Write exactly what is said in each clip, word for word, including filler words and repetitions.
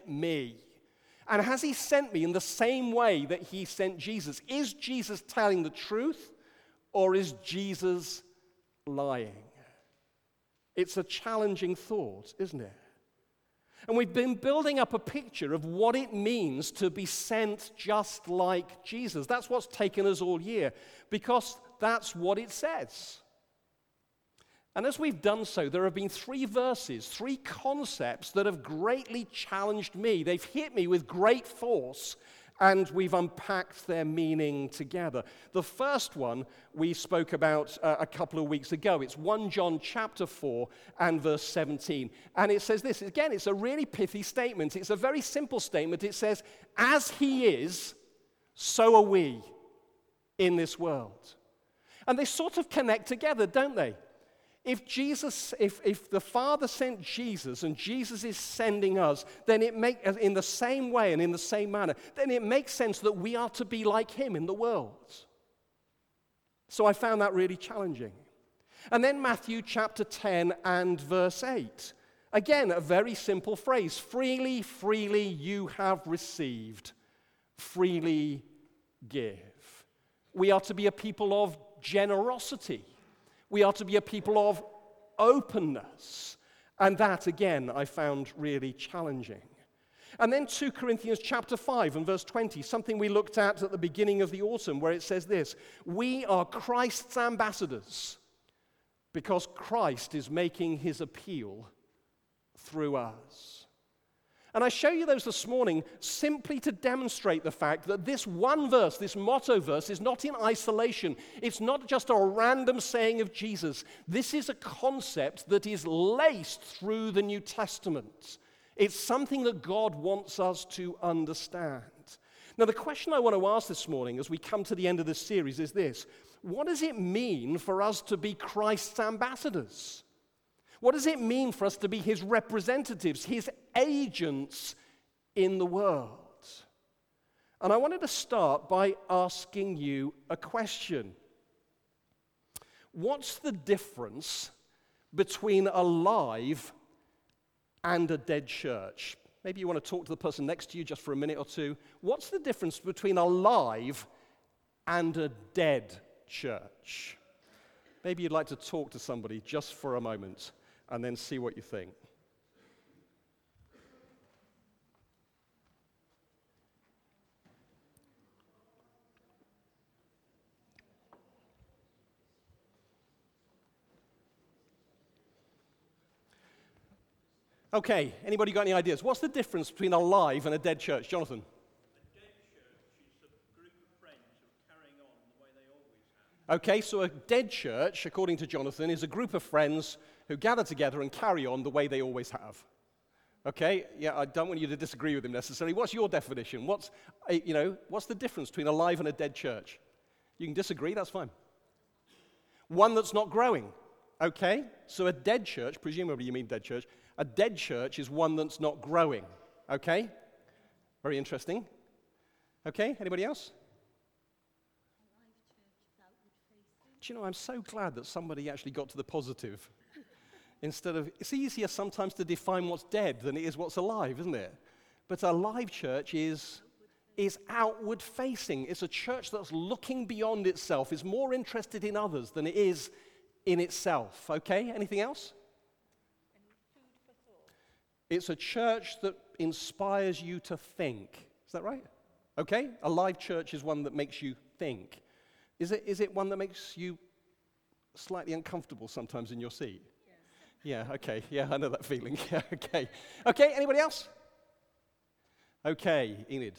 me? And has he sent me in the same way that he sent Jesus? Is Jesus telling the truth, or is Jesus lying? It's a challenging thought, isn't it? And we've been building up a picture of what it means to be sent just like Jesus. That's what's taken us all year, because that's what it says. And as we've done so, there have been three verses, three concepts that have greatly challenged me. They've hit me with great force, and we've unpacked their meaning together. The first one we spoke about uh, a couple of weeks ago. It's First John chapter four and verse seventeen. And it says this. Again, it's a really pithy statement. It's a very simple statement. It says, as he is, so are we in this world. And they sort of connect together, don't they? If Jesus, if, if the Father sent Jesus and Jesus is sending us, then it make in the same way and in the same manner, then it makes sense that we are to be like him in the world. So I found that really challenging. And then Matthew chapter ten and verse eight. Again, a very simple phrase. Freely, freely you have received. Freely give. We are to be a people of generosity. We are to be a people of openness. And that, again, I found really challenging. And then Second Corinthians chapter five and verse twenty, something we looked at at the beginning of the autumn, where it says this: we are Christ's ambassadors because Christ is making his appeal through us. And I show you those this morning simply to demonstrate the fact that this one verse, this motto verse, is not in isolation. It's not just a random saying of Jesus. This is a concept that is laced through the New Testament. It's something that God wants us to understand. Now, the question I want to ask this morning as we come to the end of this series is this: what does it mean for us to be Christ's ambassadors? What does it mean for us to be his representatives, his agents in the world? And I wanted to start by asking you a question. What's the difference between a live and a dead church? Maybe you want to talk to the person next to you just for a minute or two. What's the difference between a live and a dead church? Maybe you'd like to talk to somebody just for a moment and then see what you think. Okay, anybody got any ideas? What's the difference between a live and a dead church? Jonathan? A dead church is a group of friends who are carrying on the way they always have. Okay, so a dead church, according to Jonathan, is a group of friends who gather together and carry on the way they always have. Okay, yeah, I don't want you to disagree with him necessarily. What's your definition? What's, you know, what's the difference between a live and a dead church? You can disagree, that's fine. One that's not growing. Okay, so a dead church, presumably you mean dead church, a dead church is one that's not growing. Okay, very interesting. Okay, anybody else? Do you know, I'm so glad that somebody actually got to the positive. Instead of, it's easier sometimes to define what's dead than it is what's alive, isn't it? But a live church is, is outward facing. It's a church that's looking beyond itself, is more interested in others than it is in itself. Okay, anything else? It's a church that inspires you to think. Is that right? Okay, a live church is one that makes you think. Is it, is it one that makes you slightly uncomfortable sometimes in your seat? Yeah, okay. Yeah, I know that feeling. Yeah, okay. Okay, anybody else? Okay, Enid.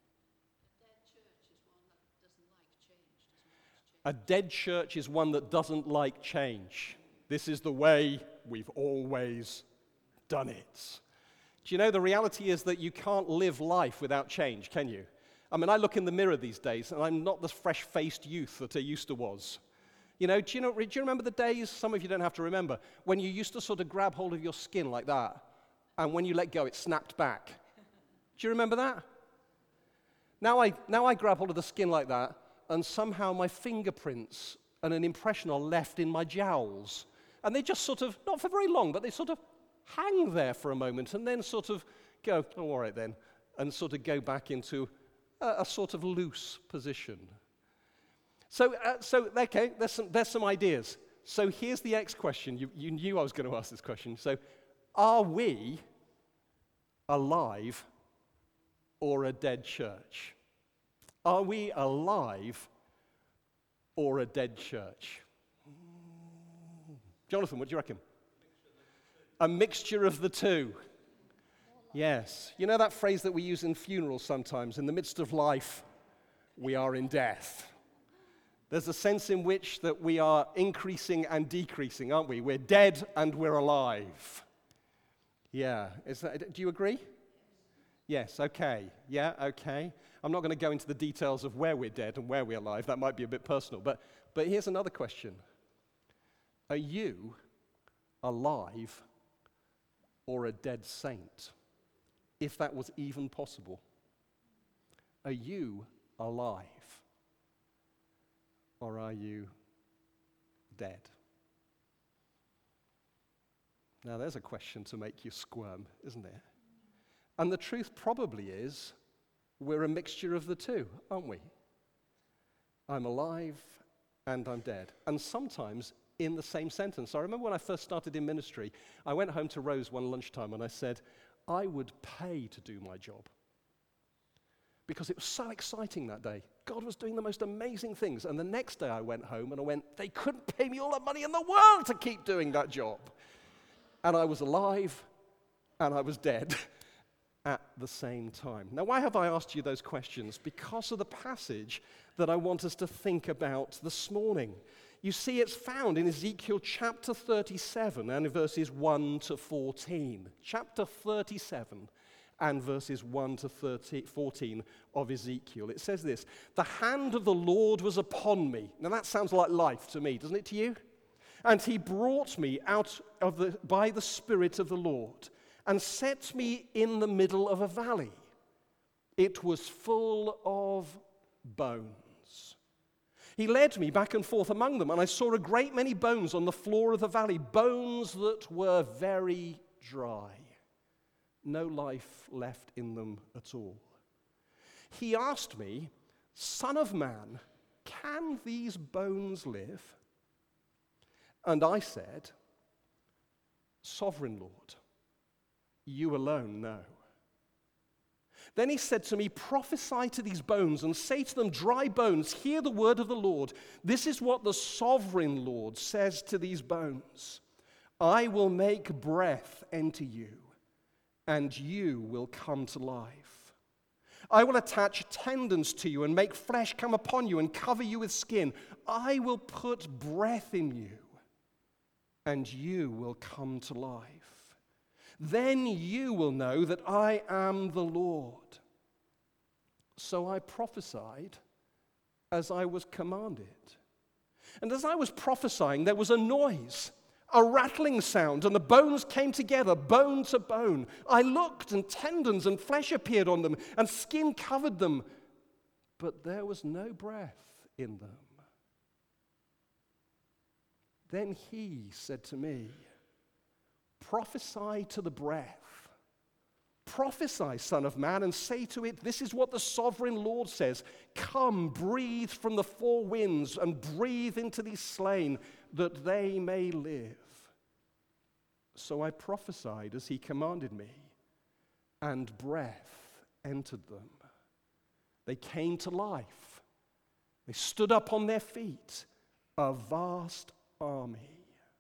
A dead church is one that doesn't like change. This is the way we've always done it. Do you know, the reality is that you can't live life without change, can you? I mean, I look in the mirror these days, and I'm not the fresh-faced youth that I used to was. You know, do you know, do you remember the days, some of you don't have to remember, when you used to sort of grab hold of your skin like that, and when you let go, it snapped back? Do you remember that? Now I, now I grab hold of the skin like that, and somehow my fingerprints and an impression are left in my jowls. And they just sort of, not for very long, but they sort of hang there for a moment, and then sort of go, oh, all right then, and sort of go back into a, a sort of loose position. So, uh, so okay, there's some, there's some ideas. So here's the X question. You, you knew I was going to ask this question. So are we alive or a dead church? Are we alive or a dead church? Jonathan, what do you reckon? A mixture of the two. Yes. You know that phrase that we use in funerals sometimes? In the midst of life, we are in death. There's a sense in which that we are increasing and decreasing, aren't we? We're dead and we're alive. Yeah. Is that, do you agree? Yes, okay. Yeah, okay. I'm not going to go into the details of where we're dead and where we're alive. That might be a bit personal. But, but here's another question. Are you alive or a dead saint? If that was even possible. Are you alive or are you dead? Now there's a question to make you squirm, isn't it? And the truth probably is we're a mixture of the two, aren't we? I'm alive and I'm dead. And sometimes in the same sentence. I remember when I first started in ministry, I went home to Rose one lunchtime and I said, I would pay to do my job. Because it was so exciting that day. God was doing the most amazing things. And the next day I went home and I went, they couldn't pay me all the money in the world to keep doing that job. And I was alive and I was dead at the same time. Now, why have I asked you those questions? Because of the passage that I want us to think about this morning. You see, it's found in Ezekiel chapter thirty-seven and verses one to fourteen. Chapter thirty-seven and verses one to fourteen of Ezekiel. It says this, the hand of the Lord was upon me. Now that sounds like life to me, doesn't it to you? And he brought me out of the by the Spirit of the Lord and set me in the middle of a valley. It was full of bones. He led me back and forth among them, and I saw a great many bones on the floor of the valley, bones that were very dry. No life left in them at all. He asked me, Son of man, can these bones live? And I said, Sovereign Lord, you alone know. Then he said to me, prophesy to these bones and say to them, dry bones, hear the word of the Lord. This is what the sovereign Lord says to these bones. I will make breath enter you, and you will come to life. I will attach tendons to you and make flesh come upon you and cover you with skin. I will put breath in you, and you will come to life. Then you will know that I am the Lord. So I prophesied as I was commanded. And as I was prophesying, there was a noise, a rattling sound, and the bones came together, bone to bone. I looked, and tendons and flesh appeared on them, and skin covered them, but there was no breath in them. Then he said to me, prophesy to the breath. Prophesy, Son of Man, and say to it, this is what the sovereign Lord says. Come, breathe from the four winds and breathe into these slain, that they may live. So I prophesied as he commanded me, and breath entered them. They came to life. They stood up on their feet, a vast army.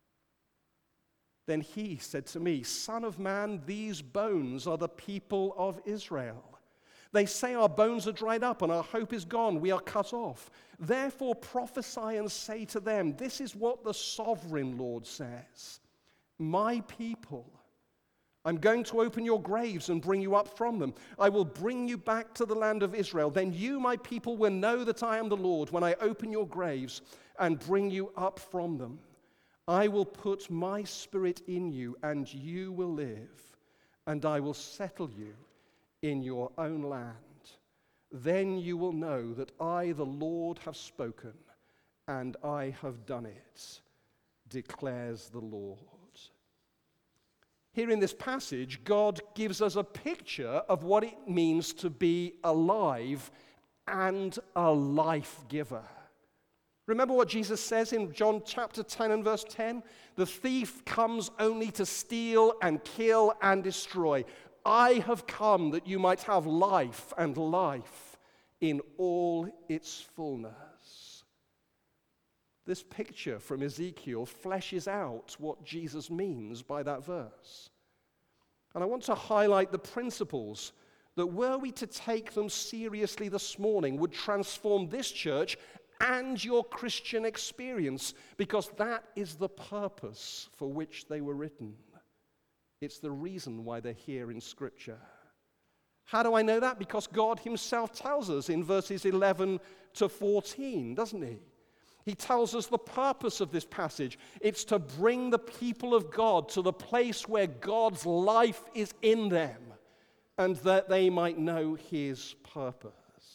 Then he said to me, Son of man, these bones are the people of Israel. They say our bones are dried up and our hope is gone. We are cut off. Therefore prophesy and say to them, this is what the sovereign Lord says. My people, I'm going to open your graves and bring you up from them. I will bring you back to the land of Israel. Then you, my people, will know that I am the Lord when I open your graves and bring you up from them. I will put my spirit in you, and you will live, and I will settle you in your own land. Then you will know that I, the Lord, have spoken, and I have done it, declares the Lord. Here in this passage, God gives us a picture of what it means to be alive and a life giver. Remember what Jesus says in John chapter ten and verse ten? The thief comes only to steal and kill and destroy. I have come that you might have life, and life in all its fullness. This picture from Ezekiel fleshes out what Jesus means by that verse. And I want to highlight the principles that, were we to take them seriously this morning, would transform this church and your Christian experience, because that is the purpose for which they were written. It's the reason why they're here in Scripture. How do I know that? Because God himself tells us in verses eleven to fourteen, doesn't he? He tells us the purpose of this passage. It's to bring the people of God to the place where God's life is in them, and that they might know his purpose.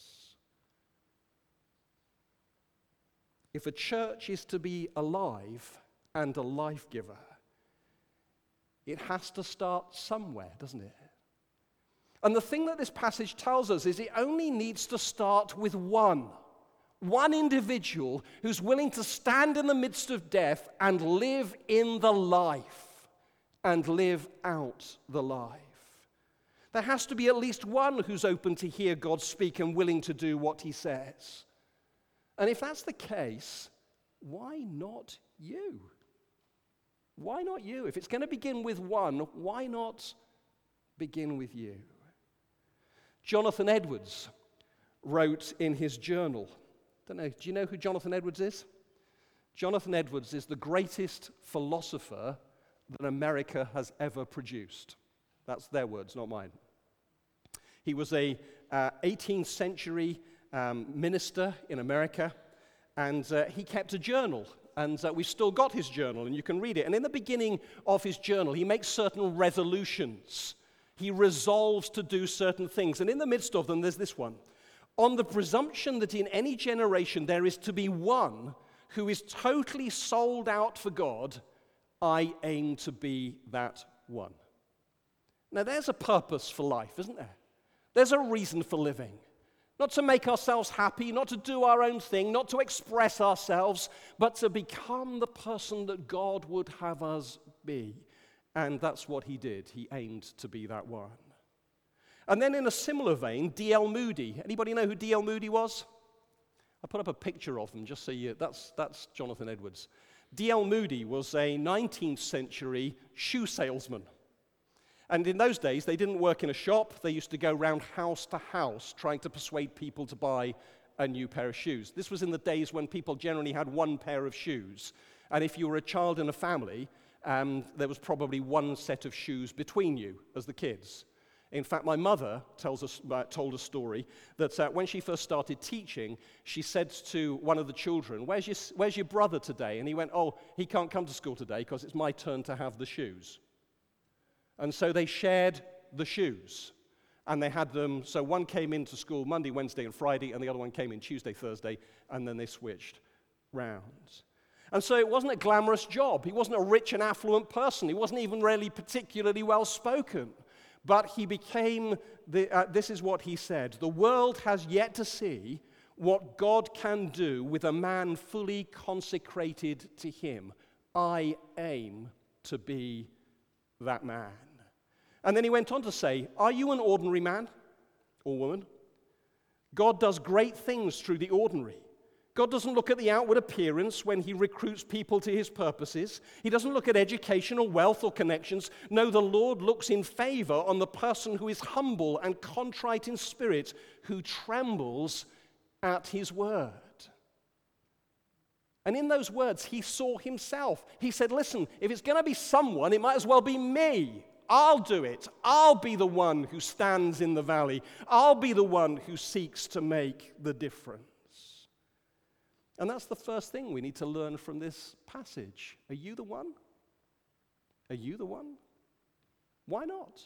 If a church is to be alive and a life giver, it has to start somewhere, doesn't it? And the thing that this passage tells us is it only needs to start with one. One individual who's willing to stand in the midst of death and live in the life and live out the life. There has to be at least one who's open to hear God speak and willing to do what he says. And if that's the case, why not you? Why not you? If it's going to begin with one, why not begin with you? Jonathan Edwards wrote in his journal, don't know, do you know who Jonathan Edwards is? Jonathan Edwards is the greatest philosopher that America has ever produced. That's their words, not mine. He was a uh, eighteenth century um, minister in America, and uh, he kept a journal. And uh, we've still got his journal, and you can read it. And in the beginning of his journal, he makes certain resolutions. He resolves to do certain things. And in the midst of them, there's this one. On the presumption that in any generation there is to be one who is totally sold out for God, I aim to be that one. Now, there's a purpose for life, isn't there? There's a reason for living. Not to make ourselves happy, not to do our own thing, not to express ourselves, but to become the person that God would have us be. And that's what he did. He aimed to be that one. And then in a similar vein, D L Moody. Anybody know who D L Moody was? I put up a picture of him just so you, that's, that's Jonathan Edwards. D L Moody was a nineteenth century shoe salesman. And in those days, they didn't work in a shop. They used to go round house to house trying to persuade people to buy a new pair of shoes. This was in the days when people generally had one pair of shoes. And if you were a child in a family, um, there was probably one set of shoes between you as the kids. In fact, my mother tells us, uh, told a story that uh, when she first started teaching, she said to one of the children, where's your, where's your brother today? And he went, oh, he can't come to school today because it's my turn to have the shoes. And so they shared the shoes. And they had them, so one came into school Monday, Wednesday, and Friday, and the other one came in Tuesday, Thursday, and then they switched rounds. And so it wasn't a glamorous job. He wasn't a rich and affluent person. He wasn't even really particularly well-spoken. But he became, the, uh, this is what he said, the world has yet to see what God can do with a man fully consecrated to him. I aim to be that man. And then he went on to say, are you an ordinary man or woman? God does great things through the ordinary. God doesn't look at the outward appearance when he recruits people to his purposes. He doesn't look at education or wealth or connections. No, the Lord looks in favor on the person who is humble and contrite in spirit, who trembles at his word. And in those words, he saw himself. He said, listen, if it's going to be someone, it might as well be me. I'll do it. I'll be the one who stands in the valley. I'll be the one who seeks to make the difference. And that's the first thing we need to learn from this passage. Are you the one? Are you the one? Why not?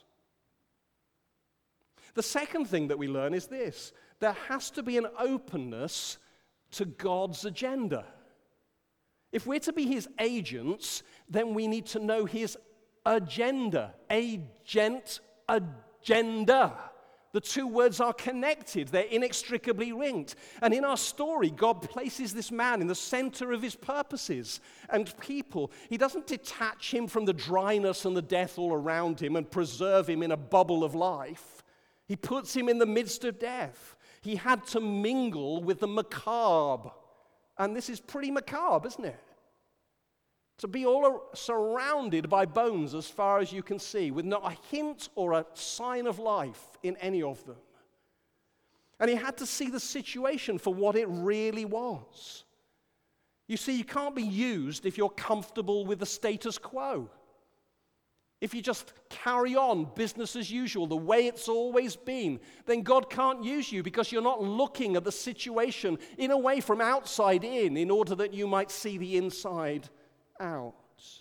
The second thing that we learn is this. There has to be an openness to God's agenda. If we're to be his agents, then we need to know his agenda. Agent, agenda. The two words are connected. They're inextricably linked. And in our story, God places this man in the center of his purposes and people. He doesn't detach him from the dryness and the death all around him and preserve him in a bubble of life. He puts him in the midst of death. He had to mingle with the macabre. And this is pretty macabre, isn't it? To be all surrounded by bones as far as you can see, with not a hint or a sign of life in any of them. And he had to see the situation for what it really was. You see, you can't be used if you're comfortable with the status quo. If you just carry on business as usual, the way it's always been, then God can't use you because you're not looking at the situation in a way from outside in, in order that you might see the inside out.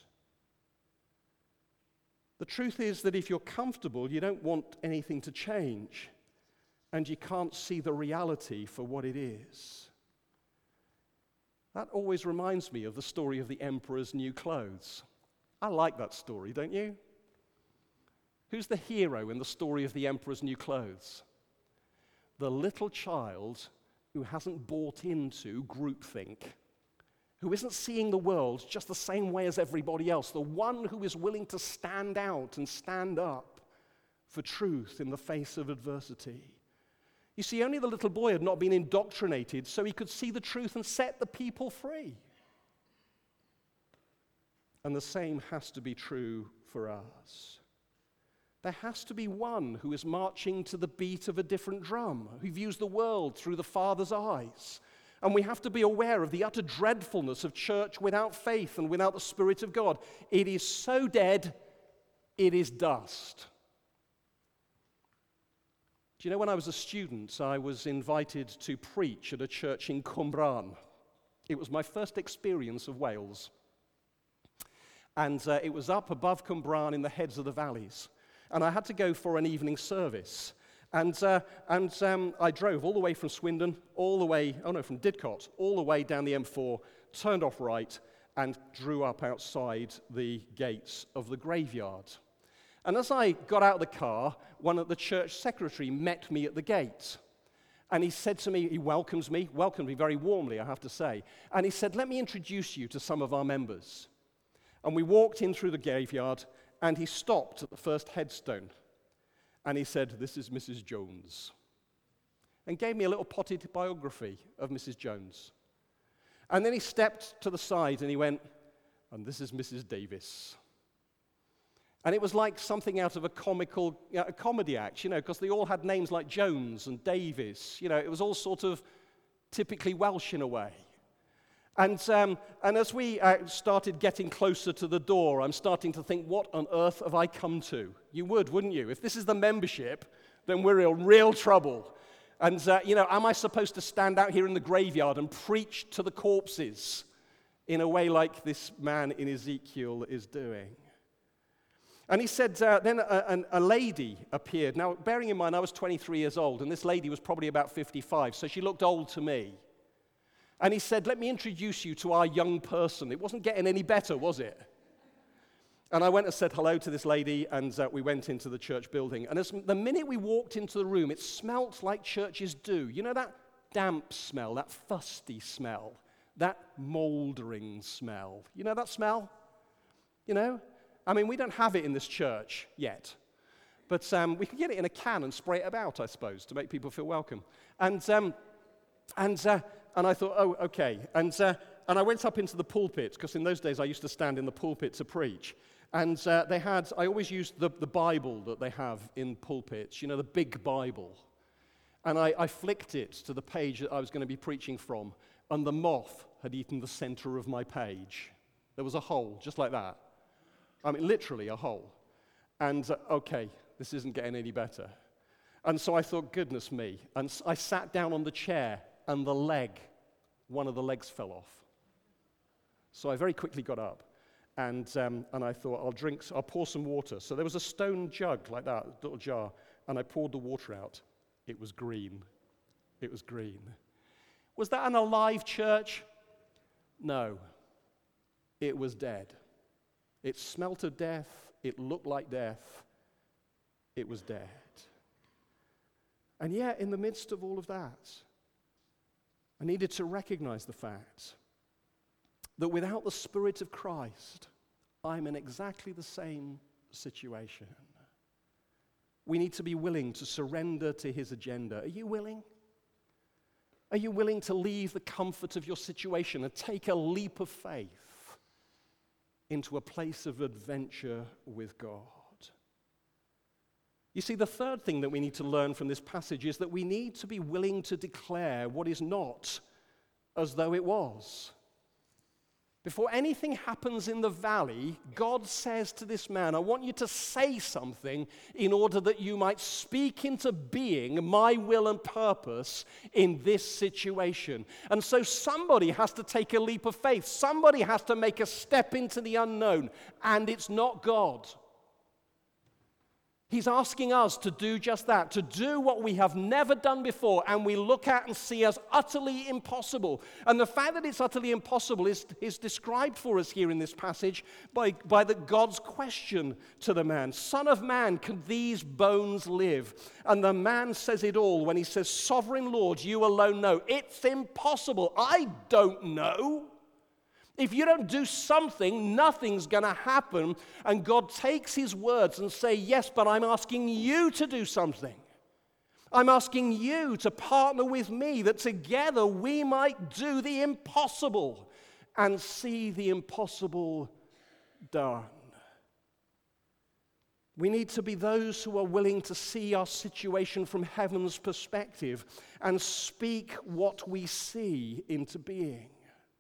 The truth is that if you're comfortable, you don't want anything to change, and you can't see the reality for what it is. That always reminds me of the story of the emperor's new clothes. I like that story, don't you? Who's the hero in the story of the emperor's new clothes? The little child who hasn't bought into groupthink, who isn't seeing the world just the same way as everybody else, the one who is willing to stand out and stand up for truth in the face of adversity. You see, only the little boy had not been indoctrinated so he could see the truth and set the people free. And the same has to be true for us. There has to be one who is marching to the beat of a different drum, who views the world through the Father's eyes. And we have to be aware of the utter dreadfulness of church without faith and without the Spirit of God. It is so dead, it is dust. Do you know, when I was a student, I was invited to preach at a church in Cwmbran. It was my first experience of Wales. And uh, it was up above Cwmbran in the heads of the valleys. And I had to go for an evening service. And, uh, and um, I drove all the way from Swindon, all the way, oh no, from Didcot, all the way down the M four, turned off right, and drew up outside the gates of the graveyard. And as I got out of the car, one of the church secretary met me at the gate. And he said to me, he welcomes me, welcomed me very warmly, I have to say. And he said, let me introduce you to some of our members. And we walked in through the graveyard, and he stopped at the first headstone. And he said, this is Missus Jones, and gave me a little potted biography of Missus Jones. And then he stepped to the side and he went, and this is Missus Davis. And it was like something out of a comical, you know, a comedy act, you know, because they all had names like Jones and Davis. You know, it was all sort of typically Welsh in a way. And, um, and as we uh, started getting closer to the door, I'm starting to think, what on earth have I come to? You would, wouldn't you? If this is the membership, then we're in real trouble. And, uh, you know, am I supposed to stand out here in the graveyard and preach to the corpses in a way like this man in Ezekiel is doing? And he said, uh, then a, a lady appeared. Now, bearing in mind, I was twenty-three years old, and this lady was probably about fifty-five, so she looked old to me. And he said, let me introduce you to our young person. It wasn't getting any better, was it? And I went and said hello to this lady, and uh, we went into the church building. And as, the minute we walked into the room, it smelt like churches do. You know that damp smell, that fusty smell, that mouldering smell? You know that smell? You know? I mean, we don't have it in this church yet. But um, we could get it in a can and spray it about, I suppose, to make people feel welcome. And... Um, and uh, And I thought, oh, okay. And, uh, and I went up into the pulpit, because in those days I used to stand in the pulpit to preach. And uh, they had, I always used the, the Bible that they have in pulpits, you know, the big Bible. And I, I flicked it to the page that I was going to be preaching from, and the moth had eaten the center of my page. There was a hole, just like that. I mean, literally a hole. And, uh, okay, this isn't getting any better. And so I thought, goodness me. And I sat down on the chair, and the leg, one of the legs fell off. So I very quickly got up, and um, and I thought, I'll drink, I'll pour some water. So there was a stone jug like that, a little jar, and I poured the water out. It was green. It was green. Was that an alive church? No. It was dead. It smelt of death. It looked like death. It was dead. And yet, in the midst of all of that, I needed to recognize the fact that without the Spirit of Christ, I'm in exactly the same situation. We need to be willing to surrender to his agenda. Are you willing? Are you willing to leave the comfort of your situation and take a leap of faith into a place of adventure with God? You see, the third thing that we need to learn from this passage is that we need to be willing to declare what is not as though it was. Before anything happens in the valley, God says to this man, I want you to say something in order that you might speak into being my will and purpose in this situation. And so somebody has to take a leap of faith. Somebody has to make a step into the unknown, and it's not God. He's asking us to do just that, to do what we have never done before and we look at and see as utterly impossible. And the fact that it's utterly impossible is, is described for us here in this passage by, by the God's question to the man. Son of man, can these bones live? And the man says it all when he says, Sovereign Lord, you alone know. It's impossible. I don't know. If you don't do something, nothing's going to happen. And God takes his words and say, yes, but I'm asking you to do something. I'm asking you to partner with me that together we might do the impossible and see the impossible done. We need to be those who are willing to see our situation from heaven's perspective and speak what we see into being.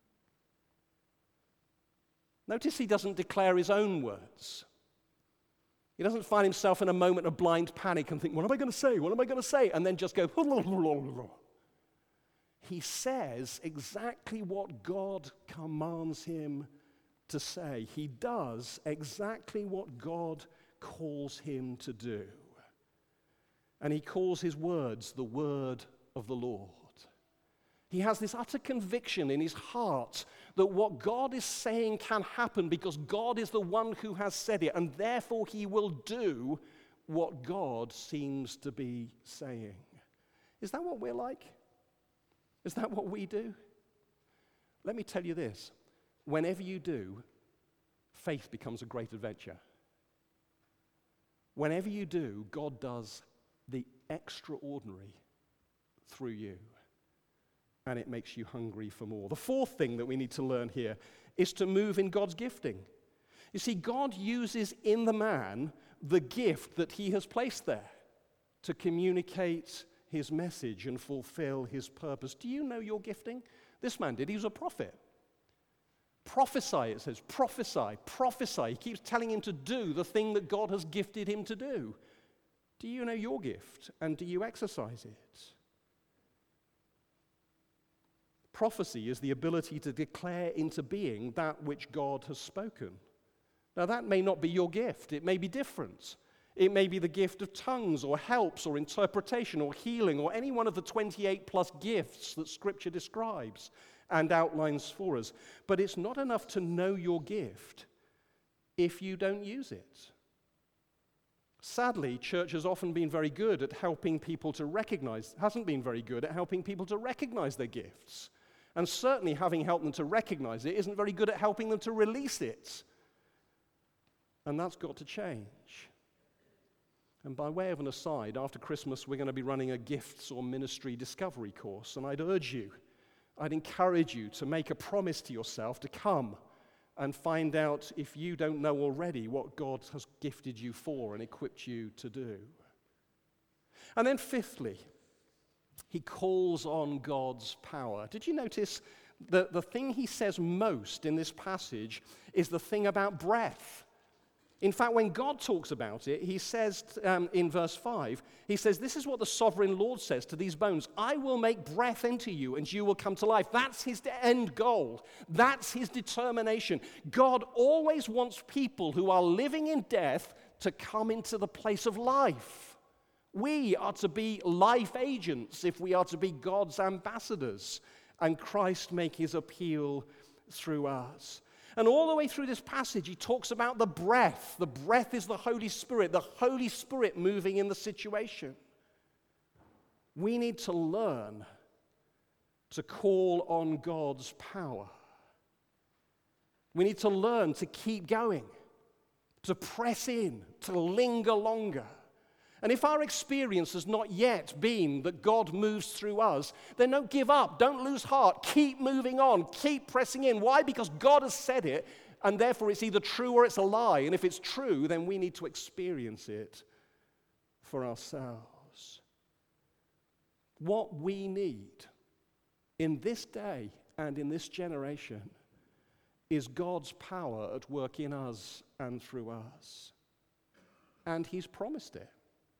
Notice he doesn't declare his own words. He doesn't find himself in a moment of blind panic and think, what am I going to say? What am I going to say? And then just go, he says exactly what God commands him to say. He does exactly what God calls him to do. And he calls his words the word of the Lord. He has this utter conviction in his heart that what God is saying can happen because God is the one who has said it, and therefore he will do what God seems to be saying. Is that what we're like? Is that what we do? Let me tell you this. Whenever you do, faith becomes a great adventure. Whenever you do, God does the extraordinary through you. And it makes you hungry for more. The fourth thing that we need to learn here is to move in God's gifting. You see, God uses in the man the gift that he has placed there to communicate his message and fulfill his purpose. Do you know your gifting? This man did. He was a prophet. Prophesy, it says. Prophesy, prophesy. He keeps telling him to do the thing that God has gifted him to do. Do you know your gift? And do you exercise it? Prophecy is the ability to declare into being that which God has spoken. Now, that may not be your gift. It may be different. It may be the gift of tongues or helps or interpretation or healing or any one of the twenty-eight plus gifts that Scripture describes and outlines for us. But it's not enough to know your gift if you don't use it. Sadly, church has often been very good at helping people to recognize, hasn't been very good at helping people to recognize their gifts. And certainly having helped them to recognize it isn't very good at helping them to release it. And that's got to change. And by way of an aside, after Christmas, we're going to be running a gifts or ministry discovery course. And I'd urge you, I'd encourage you to make a promise to yourself to come and find out, if you don't know already, what God has gifted you for and equipped you to do. And then fifthly, he calls on God's power. Did you notice that the thing he says most in this passage is the thing about breath? In fact, when God talks about it, he says um, in verse five, he says, this is what the sovereign Lord says to these bones. I will make breath into you and you will come to life. That's his end goal. That's his determination. God always wants people who are living in death to come into the place of life. We are to be life agents if we are to be God's ambassadors, and Christ make his appeal through us. And all the way through this passage, he talks about the breath. The breath is the Holy Spirit, the Holy Spirit moving in the situation. We need to learn to call on God's power. We need to learn to keep going, to press in, to linger longer. And if our experience has not yet been that God moves through us, then don't give up. Don't lose heart. Keep moving on. Keep pressing in. Why? Because God has said it, and therefore it's either true or it's a lie. And if it's true, then we need to experience it for ourselves. What we need in this day and in this generation is God's power at work in us and through us. And he's promised it.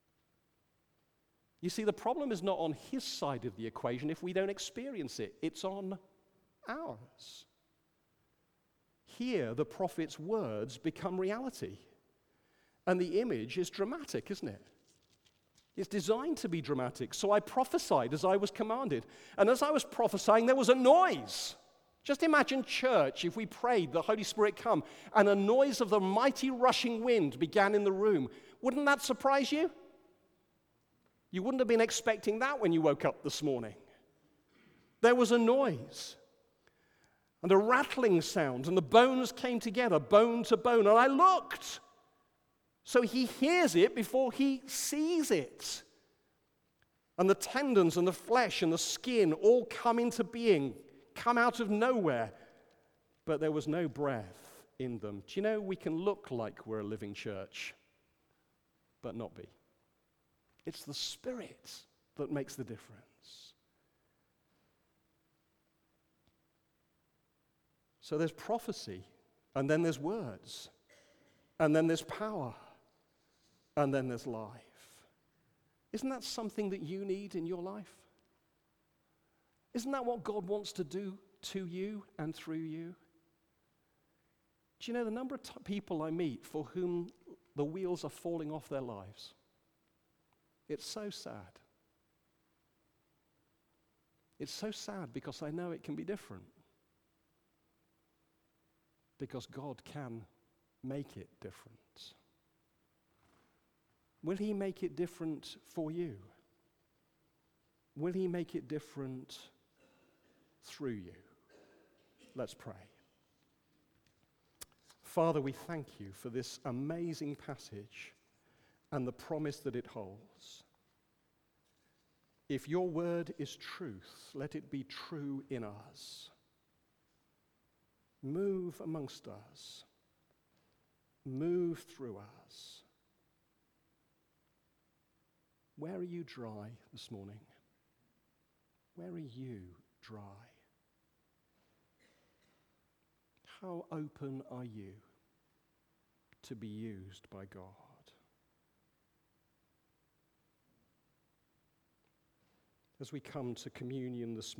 You see, the problem is not on his side of the equation if we don't experience it. It's on ours. Here, the prophet's words become reality. And the image is dramatic, isn't it? It's designed to be dramatic. So I prophesied as I was commanded. And as I was prophesying, there was a noise. Just imagine church, if we prayed, the Holy Spirit come, and a noise of the mighty rushing wind began in the room. Wouldn't that surprise you? You wouldn't have been expecting that when you woke up this morning. There was a noise and a rattling sound, and the bones came together, bone to bone, and I looked. So he hears it before he sees it. And the tendons and the flesh and the skin all come into being, come out of nowhere, but there was no breath in them. Do you know, we can look like we're a living church, but not be. It's the Spirit that makes the difference. So there's prophecy, and then there's words, and then there's power, and then there's life. Isn't that something that you need in your life? Isn't that what God wants to do to you and through you? Do you know the number of t- people I meet for whom the wheels are falling off their lives? It's so sad. It's so sad because I know it can be different. Because God can make it different. Will he make it different for you? Will he make it different through you? Let's pray. Father, we thank you for this amazing passage and the promise that it holds. If your word is truth, let it be true in us. Move amongst us. Move through us. Where are you dry this morning? Where are you dry? How open are you to be used by God? As we come to communion this morning,